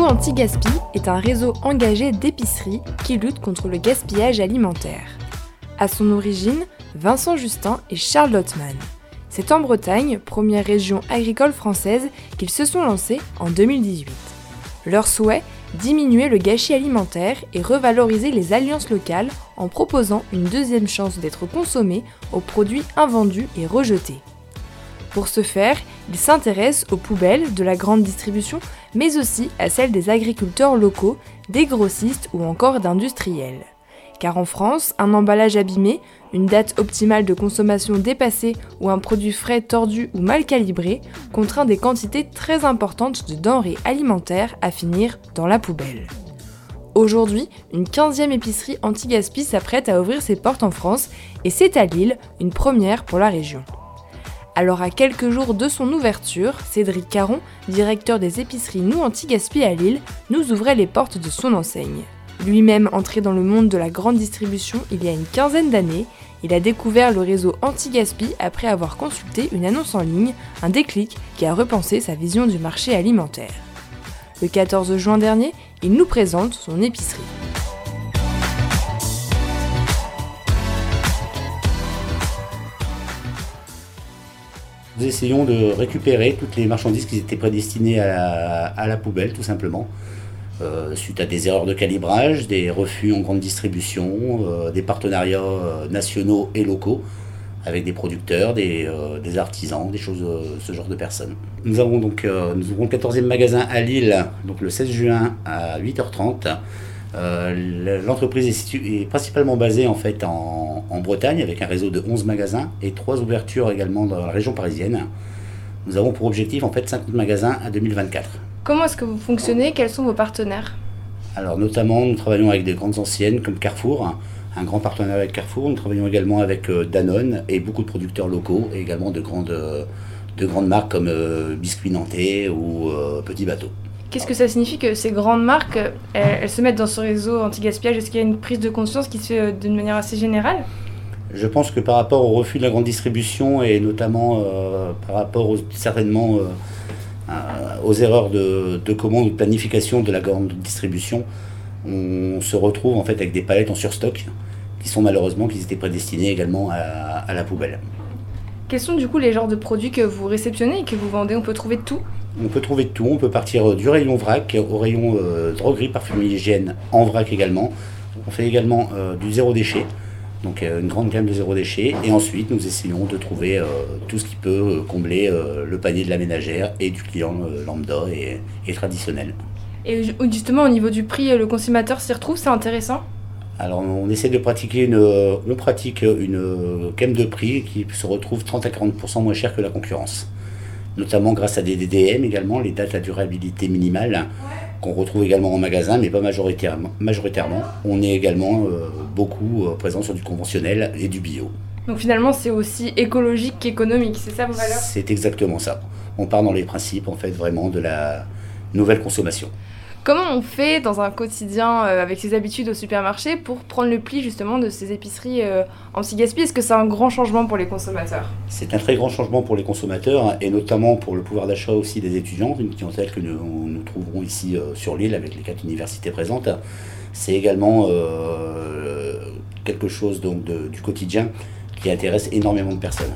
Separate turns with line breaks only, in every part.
Anti-Gaspi est un réseau engagé d'épiceries qui lutte contre le gaspillage alimentaire. À son origine, Vincent Justin et Charles Lottmann. C'est en Bretagne, première région agricole française, qu'ils se sont lancés en 2018. Leur souhait, diminuer le gâchis alimentaire et revaloriser les alliances locales en proposant une deuxième chance d'être consommés aux produits invendus et rejetés. Pour ce faire, ils s'intéressent aux poubelles de la grande distribution, mais aussi à celles des agriculteurs locaux, des grossistes ou encore d'industriels. Car en France, un emballage abîmé, une date optimale de consommation dépassée ou un produit frais tordu ou mal calibré contraint des quantités très importantes de denrées alimentaires à finir dans la poubelle. Aujourd'hui, une 15e épicerie anti-gaspi s'apprête à ouvrir ses portes en France et c'est à Lille, une première pour la région. Alors à quelques jours de son ouverture, Cédric Caron, directeur des épiceries Nous Anti-Gaspi à Lille, nous ouvrait les portes de son enseigne. Lui-même entré dans le monde de la grande distribution il y a une quinzaine d'années, il a découvert le réseau Anti-Gaspi après avoir consulté une annonce en ligne, un déclic qui a repensé sa vision du marché alimentaire. Le 14 juin dernier, il nous présente son épicerie.
Nous essayons de récupérer toutes les marchandises qui étaient prédestinées à la poubelle, tout simplement. Suite à des erreurs de calibrage, des refus en grande distribution, des partenariats nationaux et locaux avec des producteurs, des artisans, des choses, ce genre de personnes. Nous ouvrons le 14e magasin à Lille, donc le 16 juin à 8h30. L'entreprise est principalement basée en fait en Bretagne avec un réseau de 11 magasins et 3 ouvertures également dans la région parisienne. Nous avons pour objectif en fait 50 magasins à 2024.
Comment est-ce que vous fonctionnez ? Quels sont vos partenaires ?
Alors notamment, nous travaillons avec des grandes anciennes comme Carrefour, un grand partenaire avec Carrefour. Nous travaillons également avec Danone et beaucoup de producteurs locaux et également de grandes marques comme Biscuits Nantais ou Petit Bateau.
Qu'est-ce que ça signifie que ces grandes marques, elles se mettent dans ce réseau anti-gaspillage ? Est-ce qu'il y a une prise de conscience qui se fait d'une manière assez générale ?
Je pense que par rapport au refus de la grande distribution et notamment par rapport certainement aux erreurs de commande ou de planification de la grande distribution, on se retrouve en fait avec des palettes en surstock qui étaient prédestinées également à la poubelle.
Quels sont du coup les genres de produits que vous réceptionnez et que vous vendez ? On peut trouver de tout ?
On peut trouver de tout, on peut partir du rayon vrac au rayon droguerie, parfumerie, hygiène en vrac également. On fait également du zéro déchet, donc une grande gamme de zéro déchet. Et ensuite, nous essayons de trouver tout ce qui peut combler le panier de la ménagère et du client lambda et traditionnel. Et
justement, au niveau du prix, le consommateur s'y retrouve, c'est intéressant ?
Alors, on essaie de pratiquer une gamme de prix qui se retrouve 30 à 40% moins cher que la concurrence. Notamment grâce à des DDM également, les dates à durabilité minimale, qu'on retrouve également en magasin, mais pas majoritairement. On est également beaucoup présent sur du conventionnel et du bio.
Donc finalement, c'est aussi écologique qu'économique, c'est ça vos valeurs ?
C'est exactement ça. On part dans les principes, en fait, vraiment de la nouvelle consommation.
Comment on fait dans un quotidien avec ses habitudes au supermarché pour prendre le pli justement de ces épiceries anti-gaspi ? Est-ce que c'est un grand changement pour les consommateurs ?
C'est un très grand changement pour les consommateurs et notamment pour le pouvoir d'achat aussi des étudiants, une clientèle que nous trouverons ici sur l'île avec les 4 universités présentes. C'est également quelque chose donc, du quotidien qui intéresse énormément de personnes.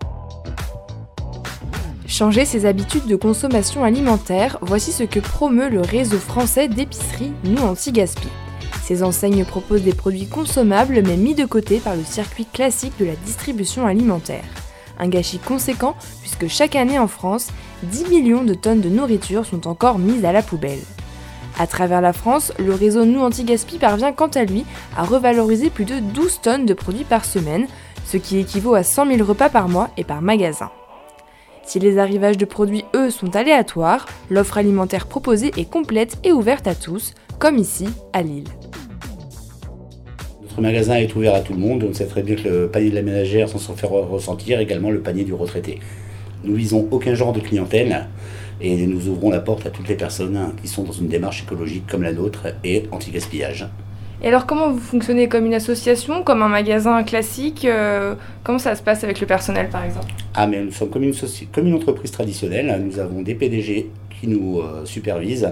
Changer ses habitudes de consommation alimentaire, voici ce que promeut le réseau français d'épiceries Nous Anti-Gaspi. Ces enseignes proposent des produits consommables mais mis de côté par le circuit classique de la distribution alimentaire. Un gâchis conséquent puisque chaque année en France, 10 millions de tonnes de nourriture sont encore mises à la poubelle. À travers la France, le réseau Nous Anti-Gaspi parvient quant à lui à revaloriser plus de 12 tonnes de produits par semaine, ce qui équivaut à 100 000 repas par mois et par magasin. Si les arrivages de produits, eux, sont aléatoires, l'offre alimentaire proposée est complète et ouverte à tous, comme ici, à Lille.
Notre magasin est ouvert à tout le monde, on sait très bien que le panier de la ménagère sans s'en faire ressentir, également le panier du retraité. Nous visons aucun genre de clientèle et nous ouvrons la porte à toutes les personnes qui sont dans une démarche écologique comme la nôtre et anti-gaspillage.
Et alors comment vous fonctionnez, comme une association, comme un magasin classique comment ça se passe avec le personnel par exemple ?
Mais nous sommes comme une entreprise traditionnelle, nous avons des PDG qui nous supervisent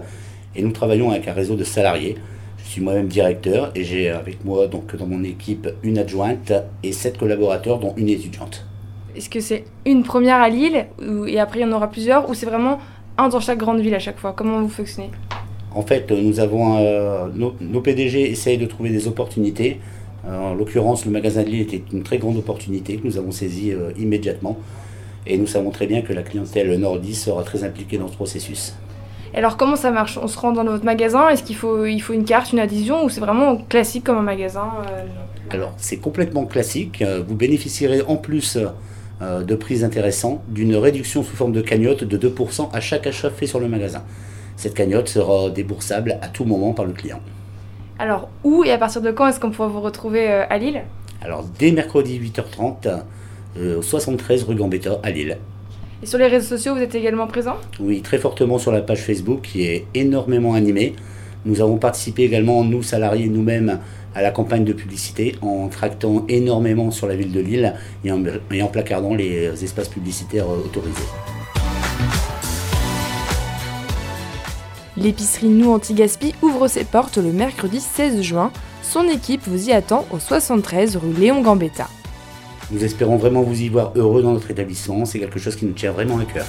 Et nous travaillons avec un réseau de salariés. Je suis moi-même directeur et j'ai avec moi donc dans mon équipe une adjointe et 7 collaborateurs dont une étudiante.
Est-ce que c'est une première à Lille et après il y en aura plusieurs ou c'est vraiment un dans chaque grande ville à chaque fois? Comment vous fonctionnez?
En fait, nous avons nos PDG essayent de trouver des opportunités. En l'occurrence, le magasin de Lille était une très grande opportunité que nous avons saisie immédiatement. Et nous savons très bien que la clientèle nordiste sera très impliquée dans ce processus.
Alors comment ça marche? On se rend dans votre magasin, est-ce qu'il faut une carte, une adhésion ou c'est vraiment classique comme un magasin
Alors c'est complètement classique, vous bénéficierez en plus de prix intéressants d'une réduction sous forme de cagnotte de 2% à chaque achat fait sur le magasin. Cette cagnotte sera déboursable à tout moment par le client.
Alors où et à partir de quand est-ce qu'on pourra vous retrouver à Lille?
Alors dès mercredi 8h30, au 73 rue Gambetta à Lille.
Et sur les réseaux sociaux, vous êtes également présent?
Oui, très fortement sur la page Facebook qui est énormément animée. Nous avons participé également, nous salariés, nous-mêmes, à la campagne de publicité en tractant énormément sur la ville de Lille et en placardant les espaces publicitaires autorisés.
L'épicerie Nous Anti-Gaspi ouvre ses portes le mercredi 16 juin. Son équipe vous y attend au 73 rue Léon Gambetta.
Nous espérons vraiment vous y voir heureux dans notre établissement, c'est quelque chose qui nous tient vraiment à cœur.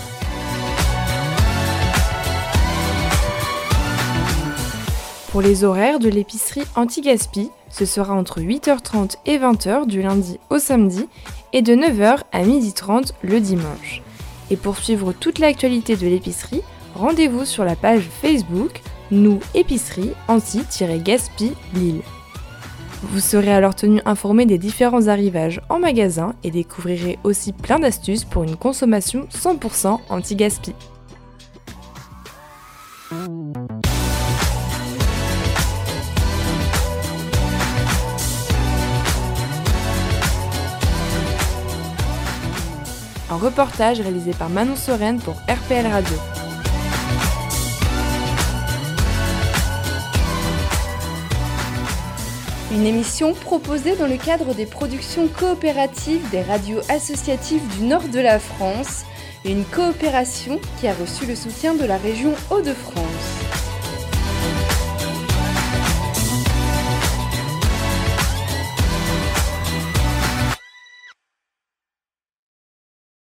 Pour les horaires de l'épicerie Anti-Gaspi, ce sera entre 8h30 et 20h du lundi au samedi et de 9h à 12h30 le dimanche. Et pour suivre toute l'actualité de l'épicerie, rendez-vous sur la page Facebook Nous Épicerie Anti-Gaspi Lille. Vous serez alors tenu informé des différents arrivages en magasin et découvrirez aussi plein d'astuces pour une consommation 100% anti-gaspi. Un reportage réalisé par Manon Sorène pour RPL Radio.
Une émission proposée dans le cadre des productions coopératives des radios associatives du nord de la France, une coopération qui a reçu le soutien de la région Hauts-de-France.